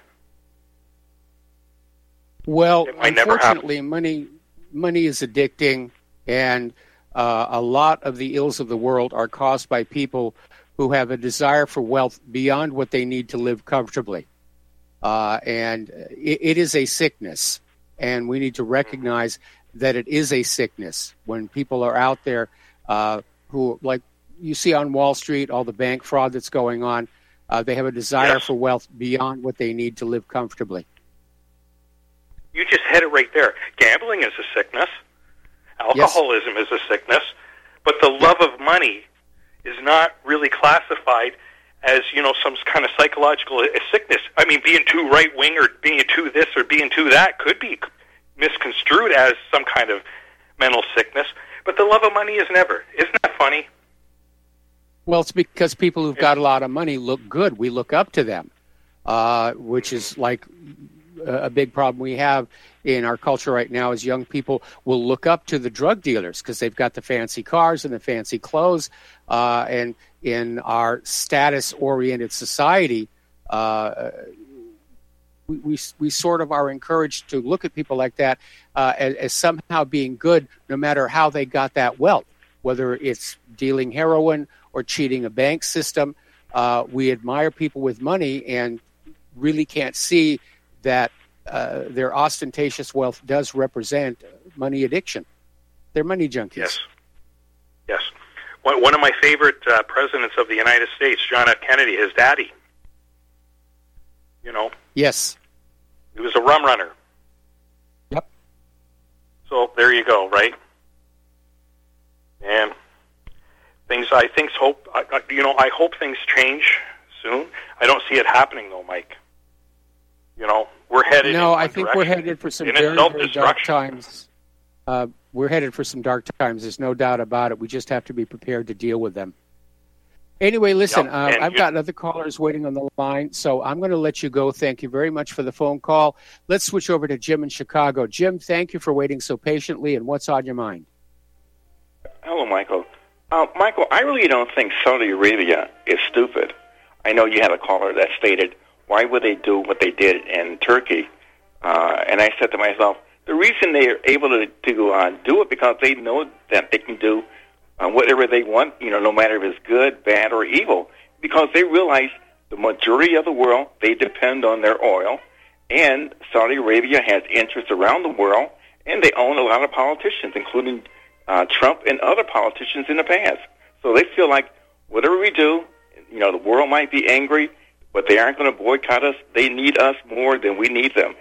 Well, unfortunately, money, money is addicting, and Uh, a lot of the ills of the world are caused by people who have a desire for wealth beyond what they need to live comfortably. Uh, and it, it is a sickness, and we need to recognize that it is a sickness. When people are out there uh, who, like you see on Wall Street, all the bank fraud that's going on, uh, they have a desire yes. for wealth beyond what they need to live comfortably. You just hit it right there. Gambling is a sickness. Alcoholism yes. is a sickness, but the love of money is not really classified as, you know, some kind of psychological sickness. I mean, being too right-wing or being too this or being too that could be misconstrued as some kind of mental sickness, But the love of money is never. Isn't that funny? Well, it's because people who've got a lot of money look good. We look up to them, uh, which is like a big problem we have in our culture right now is young people will look up to the drug dealers because they've got the fancy cars and the fancy clothes. Uh, and in our status-oriented society, uh, we, we we sort of are encouraged to look at people like that uh, as, as somehow being good no matter how they got that wealth, whether it's dealing heroin or cheating a bank system. Uh, we admire people with money and really can't see that uh, their ostentatious wealth does represent money addiction. They're money junkies. Yes. Yes. One, one of my favorite uh, presidents of the United States, John F. Kennedy, his daddy. You know? Yes. He was a rum runner. Yep. So there you go, right? And things, I think, hope, I, you know, I hope things change soon. I don't see it happening, though, Mike. You know, we're headed. No, in I think direction. we're headed for some and very, it's very dark times. Uh, we're headed for some dark times. There's no doubt about it. We just have to be prepared to deal with them. Anyway, listen, Yep. uh, And I've you- got other callers waiting on the line, so I'm going to let you go. Thank you very much for the phone call. Let's switch over to Jim in Chicago. Jim, thank you for waiting so patiently, and what's on your mind? Hello, Michael. Uh, Michael, I really don't think Saudi Arabia is stupid. I know you had a caller that stated, why would they do what they did in Turkey? Uh, and I said to myself, the reason they are able to, to uh, do it because they know that they can do uh, whatever they want, you know, no matter if it's good, bad, or evil, because they realize the majority of the world, they depend on their oil, and Saudi Arabia has interests around the world, and they own a lot of politicians, including uh, Trump and other politicians in the past. So they feel like whatever we do, you know, the world might be angry, but they aren't going to boycott us. They need us more than we need them.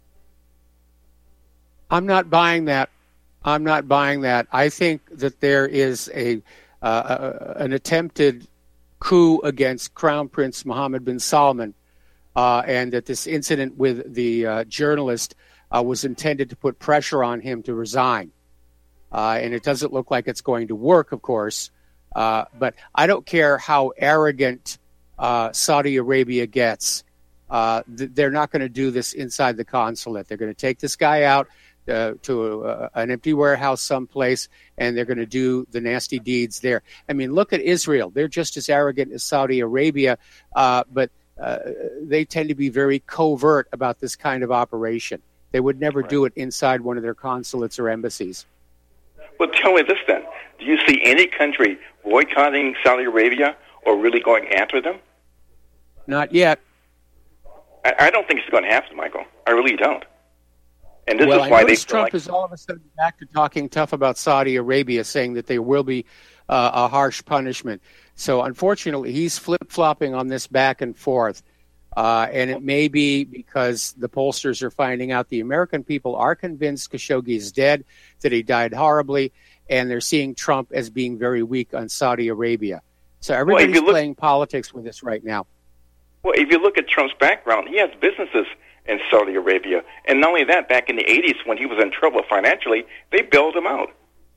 I'm not buying that. I'm not buying that. I think that there is a uh, a, an attempted coup against Crown Prince Mohammed bin Salman, uh, and that this incident with the uh, journalist uh, was intended to put pressure on him to resign. Uh, and it doesn't look like it's going to work, of course. Uh, but I don't care how arrogant uh, Saudi Arabia gets. Uh, th- they're not going to do this inside the consulate. They're going to take this guy out uh, to a, an empty warehouse someplace, and they're going to do the nasty deeds there. I mean, look at Israel. They're just as arrogant as Saudi Arabia, uh, but uh, they tend to be very covert about this kind of operation. They would never Right. do it inside one of their consulates or embassies. Well, tell me this then. Do you see any country boycotting Saudi Arabia or really going after them? Not yet. I, I don't think it's going to happen, Michael. I really don't. And this well, is why I they notice feel Trump like... is all of a sudden back to talking tough about Saudi Arabia, saying that there will be uh, a harsh punishment. So, unfortunately, he's flip-flopping on this back and forth. Uh, and it may be because the pollsters are finding out the American people are convinced Khashoggi is dead, that he died horribly, and they're seeing Trump as being very weak on Saudi Arabia. So everybody's look- playing politics with this right now. Well, if you look at Trump's background, he has businesses in Saudi Arabia. And not only that, back in the eighties when he was in trouble financially, they bailed him out.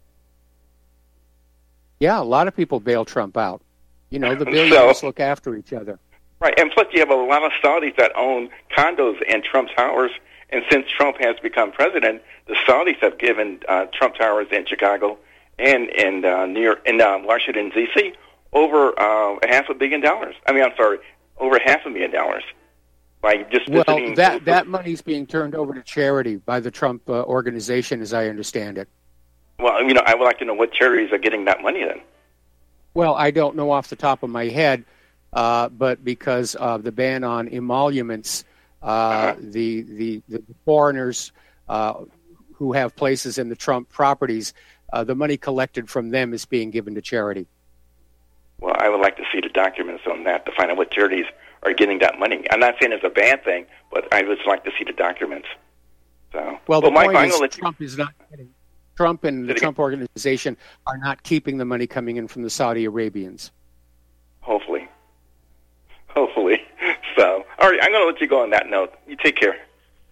Yeah, a lot of people bail Trump out. You know, the billionaires So- look after each other. Right, and plus you have a lot of Saudis that own condos in Trump Towers, and since Trump has become president, the Saudis have given uh, Trump Towers in Chicago and in uh, near in uh, Washington D C over uh, half a billion dollars. I mean, I'm sorry, over half a million dollars by just Well, visiting. that that money's being turned over to charity by the Trump uh, organization, as I understand it. Well, you know, I would like to know what charities are getting that money then. Well, I don't know off the top of my head, uh, but because of the ban on emoluments, uh, uh-huh. the, the the foreigners uh, who have places in the Trump properties, uh, the money collected from them is being given to charity. Well, I would like to see the documents on that to find out what charities are getting that money. I'm not saying it's a bad thing, but I would like to see the documents. So, well, the well, point Mike, is Trump is not getting. Trump and the Trump organization are not keeping the money coming in from the Saudi Arabians. Hopefully. Hopefully. So, all right, I'm going to let you go on that note. You take care.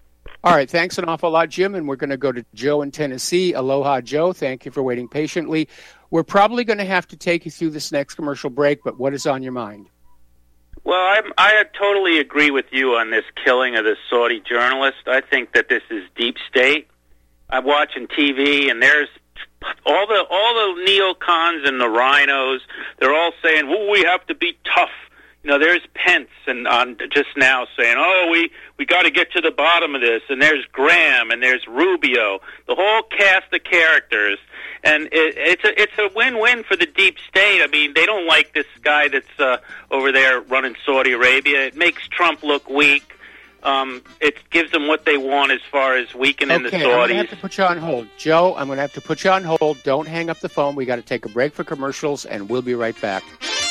All right, thanks an awful lot, Jim, and we're going to go to Joe in Tennessee. Aloha, Joe. Thank you for waiting patiently. We're probably going to have to take you through this next commercial break, but what is on your mind? Well, I'm, I totally agree with you on this killing of this Saudi journalist. I think that this is deep state. I'm watching T V, and there's all the all the neocons and the rhinos. They're all saying, "Well, we have to be tough." You know, there's Pence and on just now saying, "Oh, we we got to get to the bottom of this." And there's Graham and there's Rubio, the whole cast of characters, and it, it's a it's a win-win for the deep state. I mean, they don't like this guy that's uh, over there running Saudi Arabia. It makes Trump look weak. Um, it gives them what they want as far as weakening okay, the Saudis. I'm going to have to put you on hold. Joe, I'm going to have to put you on hold. Don't hang up the phone. We got to take a break for commercials, and we'll be right back.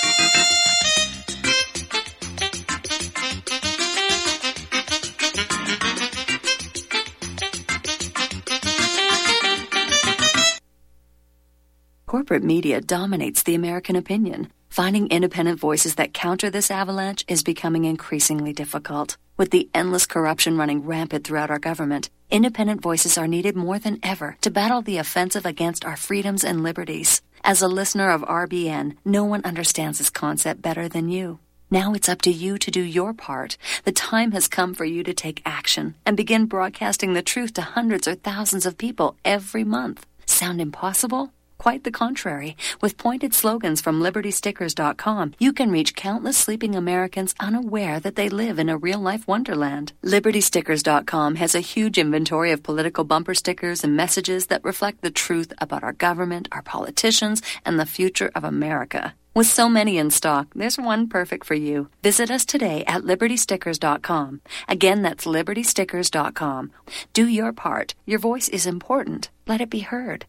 Corporate media dominates the American opinion. Finding independent voices that counter this avalanche is becoming increasingly difficult. With the endless corruption running rampant throughout our government, independent voices are needed more than ever to battle the offensive against our freedoms and liberties. As a listener of R B N, no one understands this concept better than you. Now it's up to you to do your part. The time has come for you to take action and begin broadcasting the truth to hundreds or thousands of people every month. Sound impossible? Quite the contrary. With pointed slogans from Liberty Stickers dot com, you can reach countless sleeping Americans unaware that they live in a real-life wonderland. Liberty Stickers dot com has a huge inventory of political bumper stickers and messages that reflect the truth about our government, our politicians, and the future of America. With so many in stock, there's one perfect for you. Visit us today at Liberty Stickers dot com. Again, that's Liberty Stickers dot com. Do your part. Your voice is important. Let it be heard.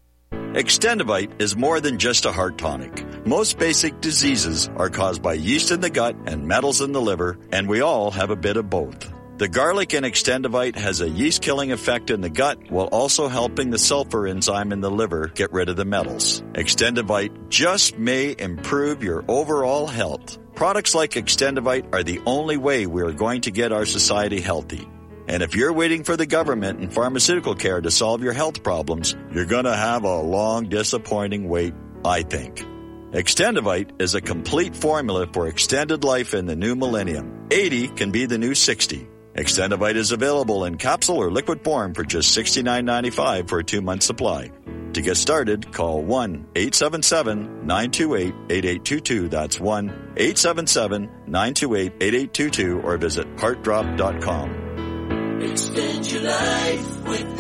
Extendivite is more than just a heart tonic. Most basic diseases are caused by yeast in the gut and metals in the liver, and we all have a bit of both. The garlic in Extendivite has a yeast-killing effect in the gut while also helping the sulfur enzyme in the liver get rid of the metals. Extendivite just may improve your overall health. Products like Extendivite are the only way we are going to get our society healthy. And if you're waiting for the government and pharmaceutical care to solve your health problems, you're going to have a long, disappointing wait, I think. Extendivite is a complete formula for extended life in the new millennium. eighty can be the new sixty. Extendivite is available in capsule or liquid form for just sixty-nine ninety-five for a two-month supply. To get started, call one eight seven seven, nine two eight, eight eight two two. That's one eight seven seven, nine two eight, eight eight two two or visit heart drop dot com. Extend your life with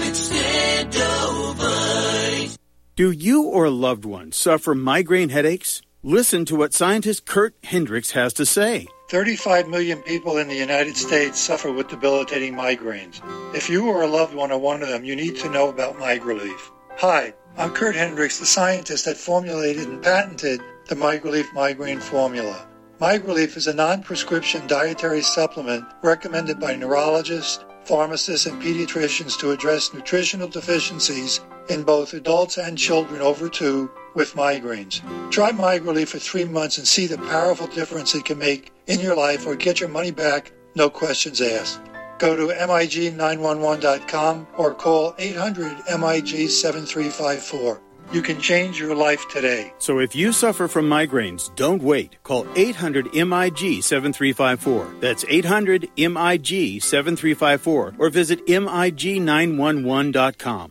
Extendovite. Do you or a loved one suffer migraine headaches? Listen to what scientist Kurt Hendricks has to say. thirty-five million people in the United States suffer with debilitating migraines. If you or a loved one are one of them, you need to know about MigraLief. Hi, I'm Kurt Hendricks, the scientist that formulated and patented the MigraLief migraine formula. MigraLief is a non-prescription dietary supplement recommended by neurologists, pharmacists, and pediatricians to address nutritional deficiencies in both adults and children over two with migraines. Try MigraLief for three months and see the powerful difference it can make in your life, or get your money back, no questions asked. Go to M I G nine one one dot com or call eight hundred M I G seven three five four. You can change your life today. So if you suffer from migraines, don't wait. Call eight hundred M I G seven three five four. That's eight hundred M I G seven three five four or visit M I G nine one one dot com.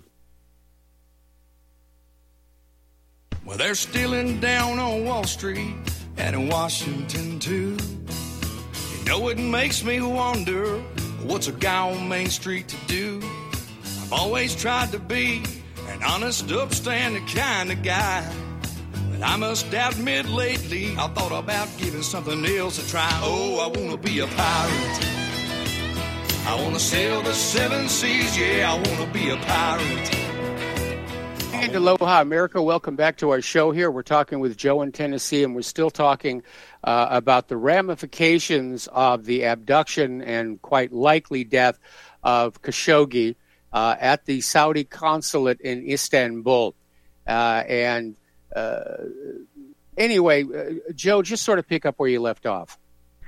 Well, they're stealing down on Wall Street and in Washington, too. You know, it makes me wonder, what's a guy on Main Street to do? I've always tried to be an honest, upstanding kind of guy. But I must admit lately, I thought about giving something else a try. Oh, I want to be a pirate. I want to sail the seven seas, yeah, I want to be a pirate. And aloha, America. Welcome back to our show here. We're talking with Joe in Tennessee, and we're still talking uh, about the ramifications of the abduction and quite likely death of Khashoggi uh, at the Saudi consulate in Istanbul. Uh, and uh, anyway, uh, Joe, just sort of pick up where you left off.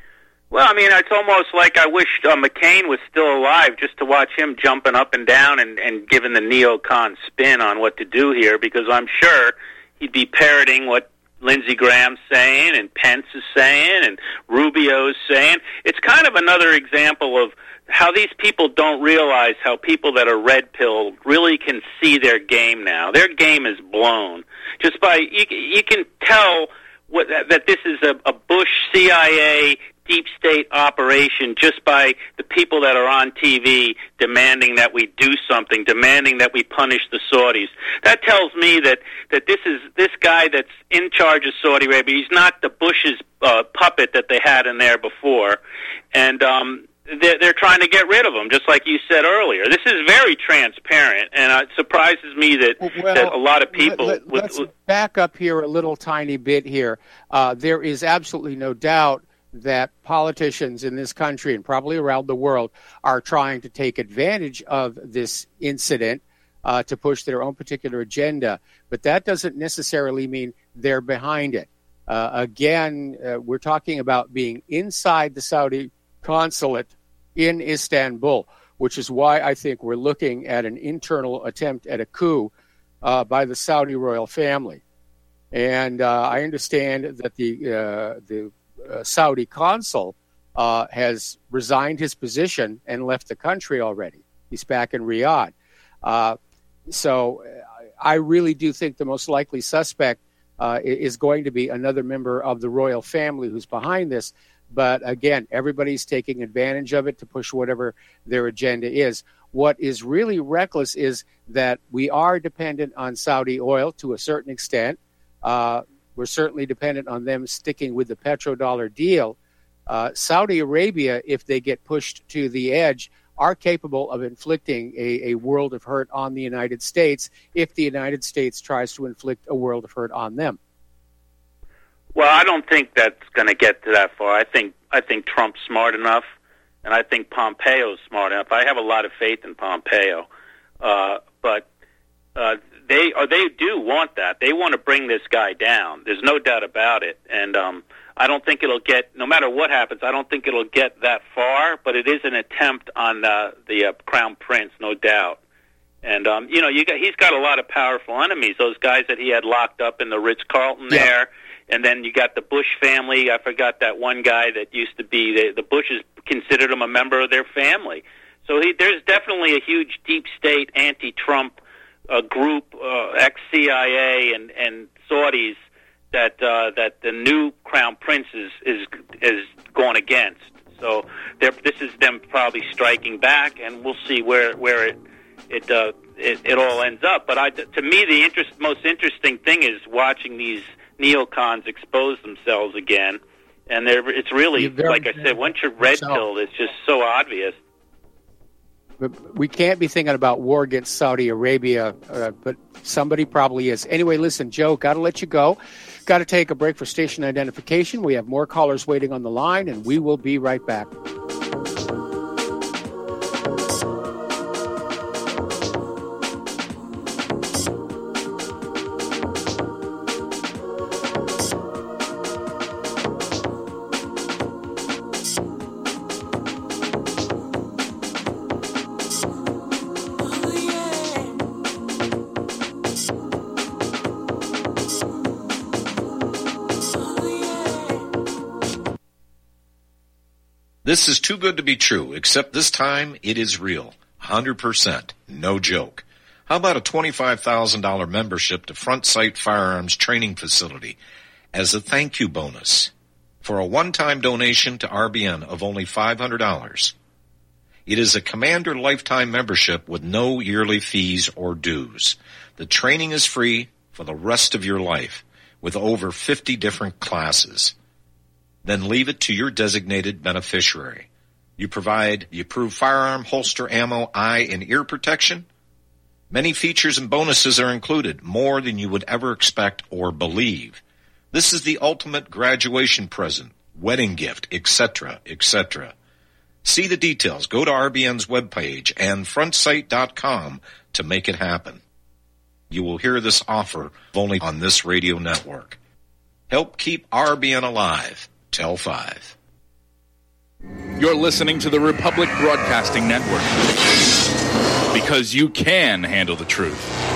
Well, I mean, it's almost like I wish uh, McCain was still alive just to watch him jumping up and down and, and giving the neocon spin on what to do here, because I'm sure he'd be parroting what Lindsey Graham's saying and Pence is saying and Rubio's saying. It's kind of another example of how these people don't realize how people that are red-pilled really can see their game now. Their game is blown. Just by, you, you can tell what, that this is a, a Bush C I A deep state operation just by the people that are on T V demanding that we do something, demanding that we punish the Saudis. That tells me that, that this is this guy that's in charge of Saudi Arabia. He's not the Bush's uh, puppet that they had in there before, and um, they're, they're trying to get rid of him, just like you said earlier. This is very transparent, and uh, it surprises me that, well, that a lot of people... Let, with, let's back up here a little tiny bit here. Uh, there is absolutely no doubt that politicians in this country and probably around the world are trying to take advantage of this incident uh, to push their own particular agenda. But that doesn't necessarily mean they're behind it. Uh, again, uh, we're talking about being inside the Saudi consulate in Istanbul, which is why I think we're looking at an internal attempt at a coup uh, by the Saudi royal family. And uh, I understand that the uh, the Uh, Saudi consul uh, has resigned his position and left the country already. He's back in Riyadh. Uh, so I really do think the most likely suspect uh, is going to be another member of the royal family who's behind this. But again, everybody's taking advantage of it to push whatever their agenda is. What is really reckless is that we are dependent on Saudi oil to a certain extent. Uh, We're certainly dependent on them sticking with the petrodollar deal. Uh, Saudi Arabia, if they get pushed to the edge, are capable of inflicting a, a world of hurt on the United States if the United States tries to inflict a world of hurt on them. Well, I don't think that's going to get to that far. I think I think Trump's smart enough, and I think Pompeo's smart enough. I have a lot of faith in Pompeo, uh, but uh, they or they do want that. They want to bring this guy down. There's no doubt about it, and um, I don't think it'll get. No matter what happens, I don't think it'll get that far. But it is an attempt on uh, the uh, Crown Prince, no doubt. And um, you know, you got, he's got a lot of powerful enemies. Those guys that he had locked up in the Ritz-Carlton yeah. there. And then you got the Bush family. I forgot that one guy that used to be the, the Bushes considered him a member of their family. So he, there's definitely a huge deep state anti-Trump uh, group, uh, ex-C I A and, and Saudis that uh, that the new Crown Prince is is, is going against. So this is them probably striking back, and we'll see where where it it uh, it, it all ends up. But I, to me, the interest, most interesting thing is watching these neocons expose themselves again, and they're, it's really, like I said, once you're red-pilled, it's just so obvious. But we can't be thinking about war against Saudi Arabia, uh, but somebody probably is. Anyway, listen, Joe, got to let you go. Got to take a break for station identification. We have more callers waiting on the line, and we will be right back. This is too good to be true, except this time it is real. one hundred percent. No joke. How about a twenty-five thousand dollars membership to Front Sight Firearms Training Facility as a thank you bonus for a one-time donation to R B N of only five hundred dollars? It is a Commander lifetime membership with no yearly fees or dues. The training is free for the rest of your life with over fifty different classes. Then leave it to your designated beneficiary. You provide the approved firearm, holster, ammo, eye, and ear protection. Many features and bonuses are included, more than you would ever expect or believe. This is the ultimate graduation present, wedding gift, et cetera, et cetera. See the details. Go to R B N's webpage and front sight dot com to make it happen. You will hear this offer only on this radio network. Help keep R B N alive. Tell five. You're listening to the Republic Broadcasting Network, because you can handle the truth.